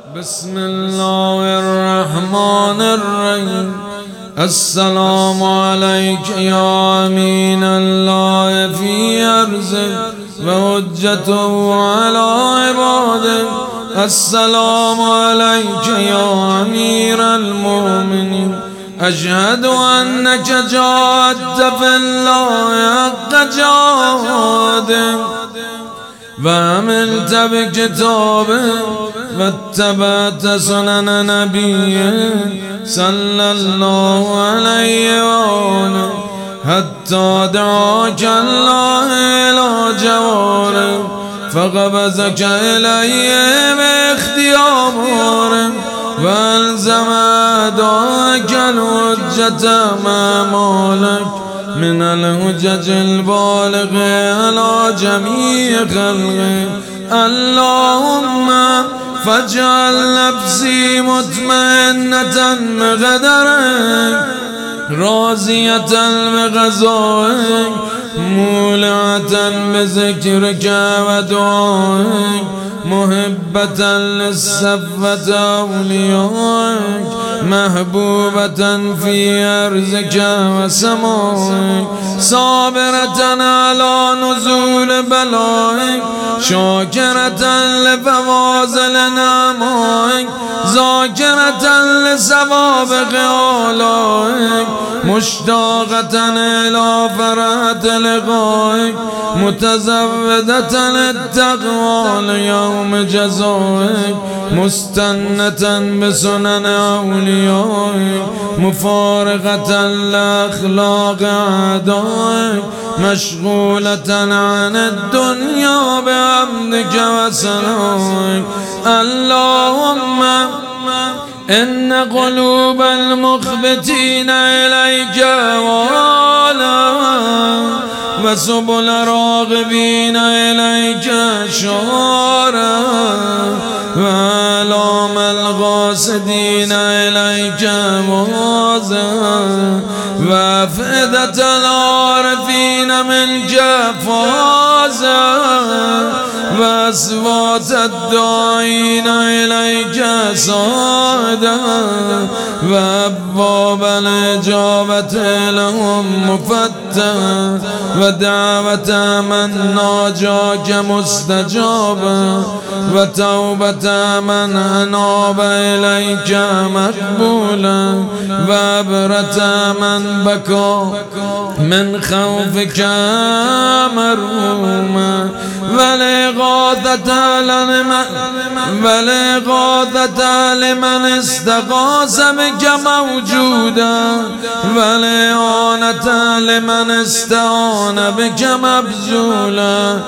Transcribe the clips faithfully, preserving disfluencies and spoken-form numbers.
بسم الله الرحمن الرحيم. السلام عليك يا أمين الله في أرضك وحجته على عبادك. السلام عليك يا أمير المؤمنين. أشهد أنك جاهدت في الله حق جهادك وعملت بكتابه واتبعت سنن نبيه صلى الله عليه وآله حتى دعاك الله إلى جواره فقبضك إليه باختياره وألزم أعداءك الحجة ما مالك من الحجج البالغة على جميع خلقه. اللهم فاجعل نفسي مطمئنة بقدرك راضية بقضائك مولعة بذكرك ودعائك محبة للصفوة أوليائك محبوبة في أرضك وسمائك صابرة على نزول بلائك شاكرة لفواضل نعمائك ذاكرة لسوابق آلائك مشتاقة إلى فرحة لقائك متزودة للتقوى ليوم جزائك مستنة بسنن أوليائك مفارقة لأخلاق أعدائك مشغولة عن الدنيا بعمدك وسنائك. اللهم إن قلوب المخبتين إليك والا وسبل راغبين إليك شارا وآلام الغاسدين إليك موازا وأفئدة العارفين منك فازا وأصوات الداعين إليك صاعدا وأبواب الإجابة لهم مفتحا ودعوة من ناجاك مستجابا وتوبة من أناب إليك مقبولا وعبرة من بكى من خوفك مرحوما والإغاثة لمن والإغاثة لمن استغاث بك موجودا والإعانة لمن استعان بك مبذولا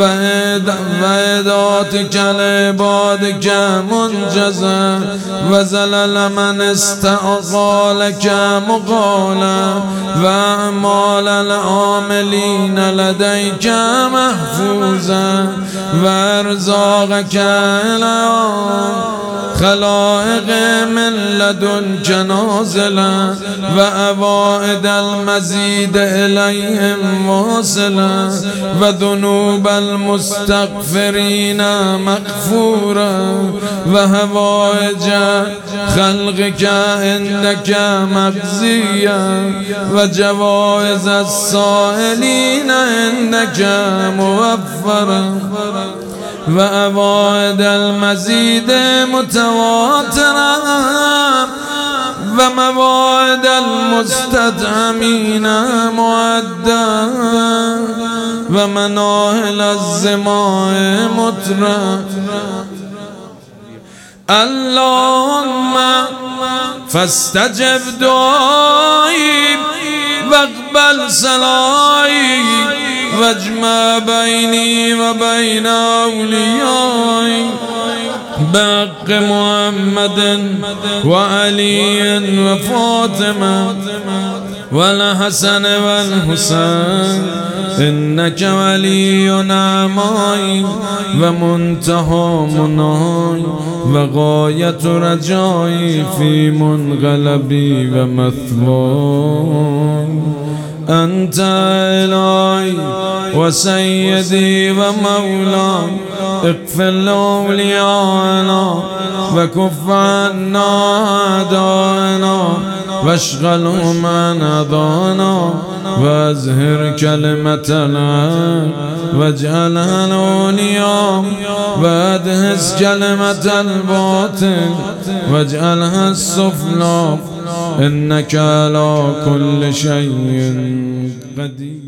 وإداتك لعبادك منجزا وزلل من استعصى لك مقالا وأعمال العاملين لديك محفوظا وأرزاقك إلى خلائق من لدنك نازلا وأوائد المزيد إليهم واصلا وذنوب المستغفرين مغفورا وهوائج خلقك عندك مقضيا وجوائز السائلين عندك موفرا وأوائد المزيد متواترا وموائد المستدعمين معدا ومناهل الزماء مترا. اللهم فاستجب دعائي واقبل صلائي واجمع بيني وبين أوليائي بحق محمد وعلي وفاطمة والحسن والحسين إنك ولي نعمائي ومنتهى مناي وغاية رجائي في منقلبي ومثواي. أنت إلهي وسيدي ومولاي، اغفر لأوليائنا وكف عنا أعداءنا واشغلوا من أضانا وازهر كلمتنا واجعلها العليا وادهس كلمة الباطل واجعلها السفلى إنك على كل شيء قدير.